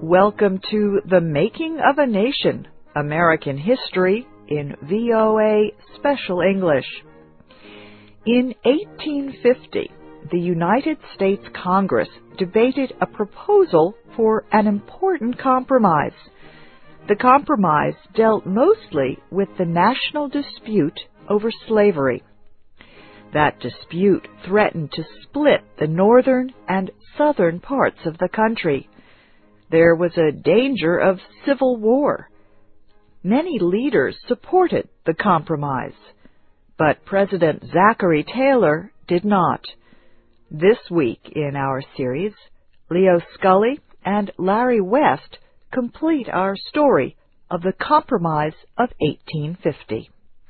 Welcome to The Making of a Nation, American History in VOA Special English. In 1850, the United States Congress debated a proposal for an important compromise. The compromise dealt mostly with the national dispute over slavery. That dispute threatened to split the northern and southern parts of the country. There was a danger of civil war. Many leaders supported the compromise, but President Zachary Taylor did not. This week in our series, Leo Scully and Larry West complete our story of the Compromise of 1850.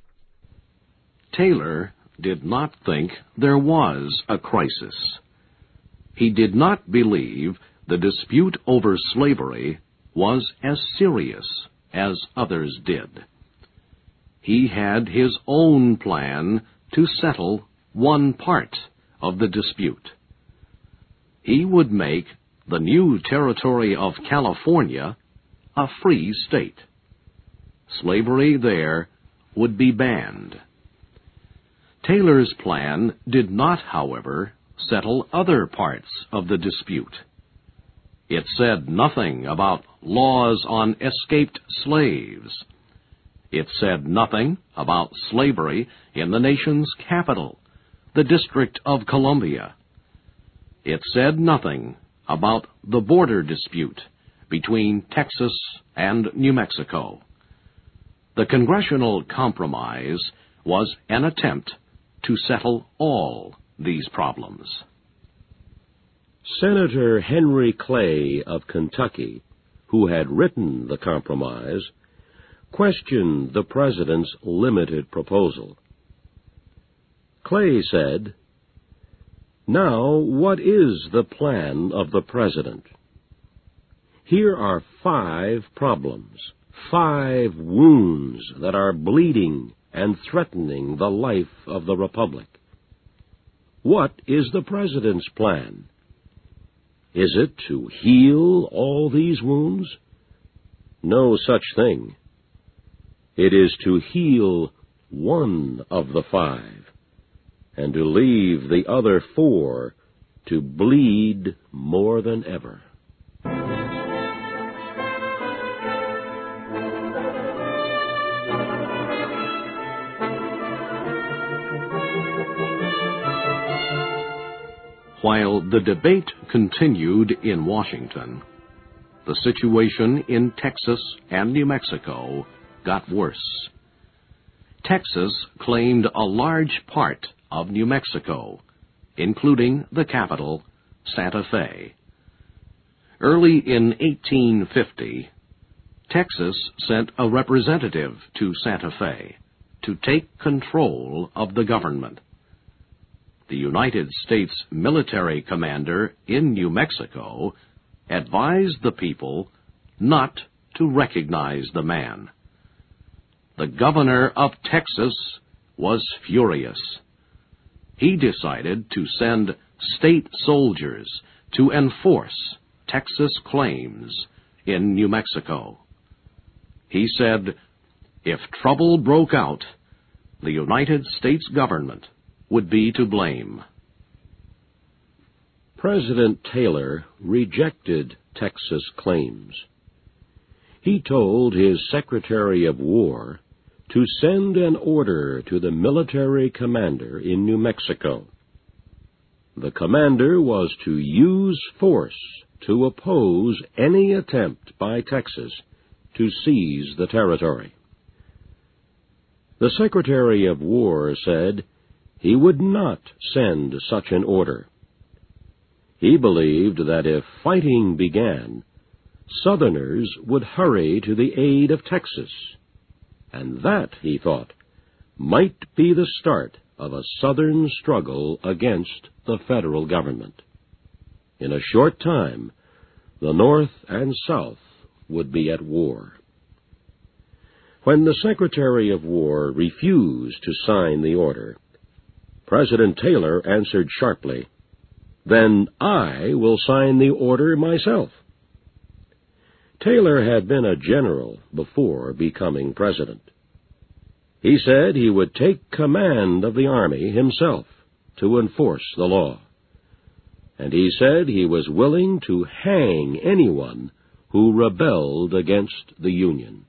Taylor did not think there was a crisis. He did not believe the dispute over slavery was as serious as others did. He had his own plan to settle one part of the dispute. He would make the new territory of California a free state. Slavery there would be banned. Taylor's plan did not, however, settle other parts of the dispute. It said nothing about laws on escaped slaves. It said nothing about slavery in the nation's capital, the District of Columbia. It said nothing about the border dispute between Texas and New Mexico. The Congressional Compromise was an attempt to settle all these problems. Senator Henry Clay of Kentucky, who had written the compromise, questioned the president's limited proposal. Clay said, "Now, what is the plan of the president? Here are 5 problems, 5 wounds that are bleeding and threatening the life of the republic. What is the president's plan? Is it to heal all these wounds? No such thing. It is to heal one of the 5, and to leave the other 4 to bleed more than ever." While the debate continued in Washington, the situation in Texas and New Mexico got worse. Texas claimed a large part of New Mexico, including the capital, Santa Fe. Early in 1850, Texas sent a representative to Santa Fe to take control of the government. The United States military commander in New Mexico advised the people not to recognize the man. The governor of Texas was furious. He decided to send state soldiers to enforce Texas claims in New Mexico. He said, if trouble broke out, the United States government would be to blame. President Taylor rejected Texas claims. He told his Secretary of War to send an order to the military commander in New Mexico. The commander was to use force to oppose any attempt by Texas to seize the territory. The Secretary of War said he would not send such an order. He believed that if fighting began, Southerners would hurry to the aid of Texas, and that, he thought, might be the start of a Southern struggle against the federal government. In a short time, the North and South would be at war. When the Secretary of War refused to sign the order, President Taylor answered sharply, "Then I will sign the order myself." Taylor had been a general before becoming president. He said he would take command of the army himself to enforce the law. And he said he was willing to hang anyone who rebelled against the Union.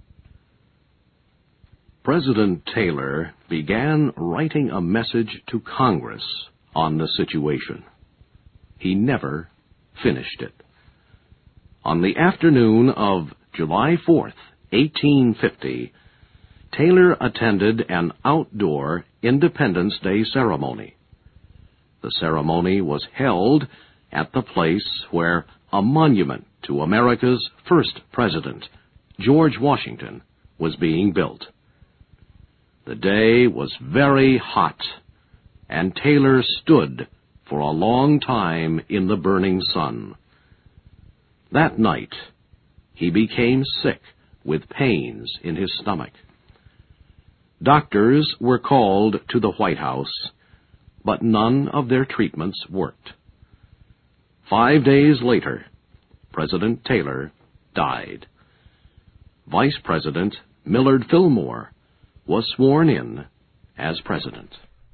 President Taylor began writing a message to Congress on the situation. He never finished it. On the afternoon of July 4th, 1850, Taylor attended an outdoor Independence Day ceremony. The ceremony was held at the place where a monument to America's first president, George Washington, was being built. The day was very hot, and Taylor stood for a long time in the burning sun. That night, he became sick with pains in his stomach. Doctors were called to the White House, but none of their treatments worked. 5 days later, President Taylor died. Vice President Millard Fillmore was sworn in as president.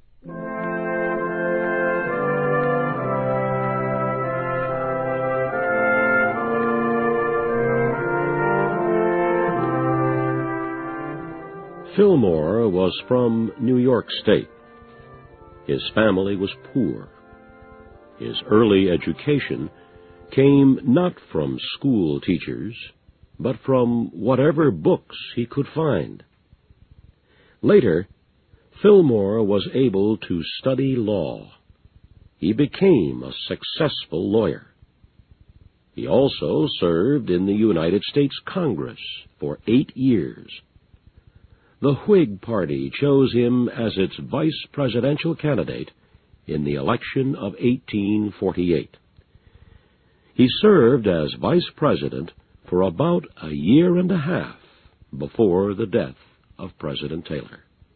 Fillmore was from New York State. His family was poor. His early education came not from school teachers, but from whatever books he could find. Later, Fillmore was able to study law. He became a successful lawyer. He also served in the United States Congress for 8 years. The Whig Party chose him as its vice presidential candidate in the election of 1848. He served as vice president for about a year and a half before the death of President Taylor.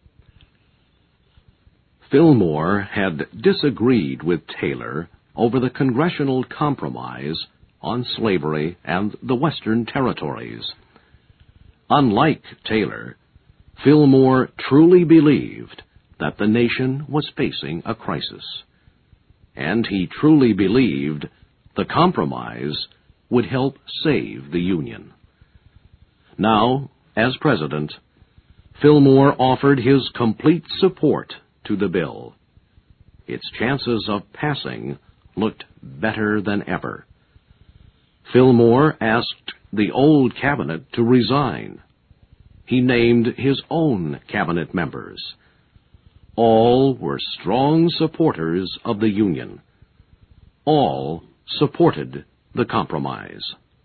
Fillmore had disagreed with Taylor over the Congressional Compromise on slavery and the Western Territories. Unlike Taylor, Fillmore truly believed that the nation was facing a crisis, and he truly believed the compromise would help save the Union. Now, as president, Fillmore offered his complete support to the bill. Its chances of passing looked better than ever. Fillmore asked the old cabinet to resign. He named his own cabinet members. All were strong supporters of the Union. All supported the compromise.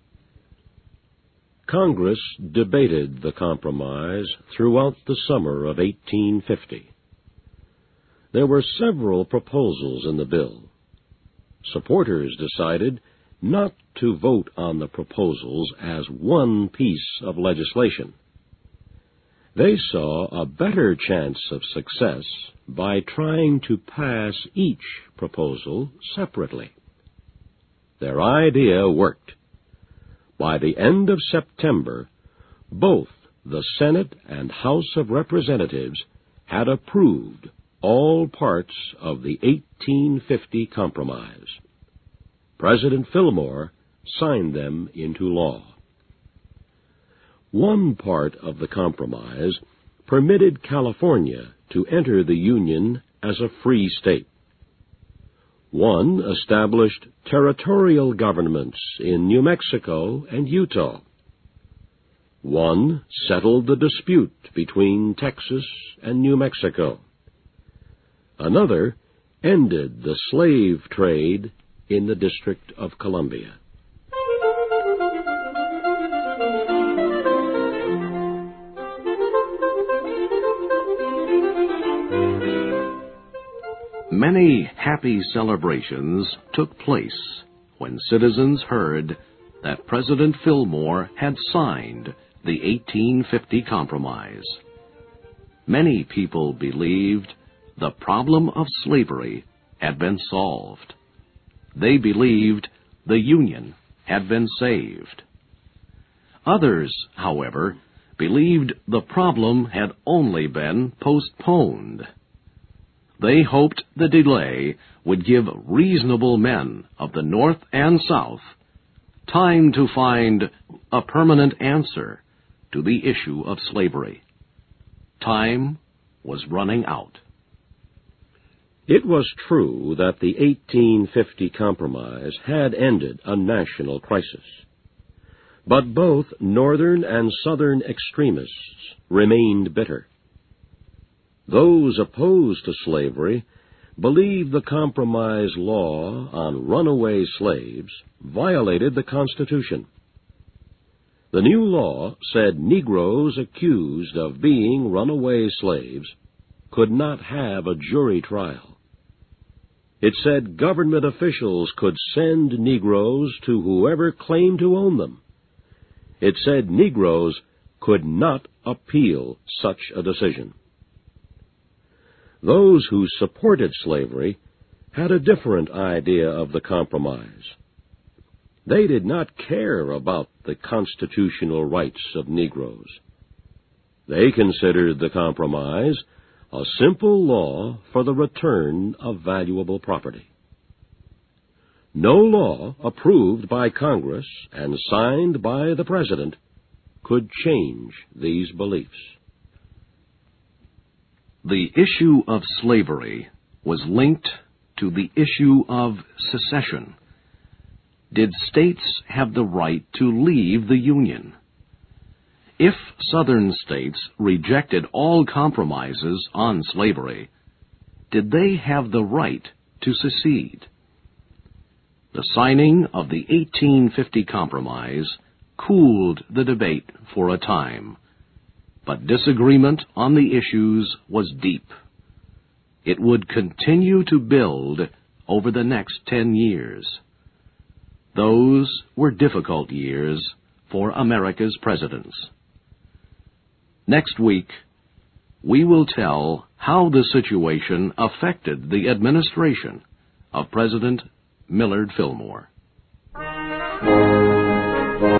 Congress debated the compromise throughout the summer of 1850. There were several proposals in the bill. Supporters decided not to vote on the proposals as one piece of legislation. They saw a better chance of success by trying to pass each proposal separately. Their idea worked. By the end of September, both the Senate and House of Representatives had approved all parts of the 1850 Compromise. President Fillmore signed them into law. One part of the compromise permitted California to enter the Union as a free state. One established territorial governments in New Mexico and Utah. One settled the dispute between Texas and New Mexico. Another ended the slave trade in the District of Columbia. Many happy celebrations took place when citizens heard that President Fillmore had signed the 1850 Compromise. Many people believed the problem of slavery had been solved. They believed the Union had been saved. Others, however, believed the problem had only been postponed. They hoped the delay would give reasonable men of the North and South time to find a permanent answer to the issue of slavery. Time was running out. It was true that the 1850 Compromise had ended a national crisis. But both Northern and Southern extremists remained bitter. Those opposed to slavery believed the Compromise law on runaway slaves violated the Constitution. The new law said Negroes accused of being runaway slaves could not have a jury trial. It said government officials could send Negroes to whoever claimed to own them. It said Negroes could not appeal such a decision. Those who supported slavery had a different idea of the Compromise. They did not care about the constitutional rights of Negroes. They considered the Compromise a simple law for the return of valuable property. No law approved by Congress and signed by the President could change these beliefs. The issue of slavery was linked to the issue of secession. Did states have the right to leave the Union? If Southern states rejected all compromises on slavery, did they have the right to secede? The signing of the 1850 Compromise cooled the debate for a time, but disagreement on the issues was deep. It would continue to build over the next 10 years. Those were difficult years for America's presidents. Next week, we will tell how the situation affected the administration of President Millard Fillmore.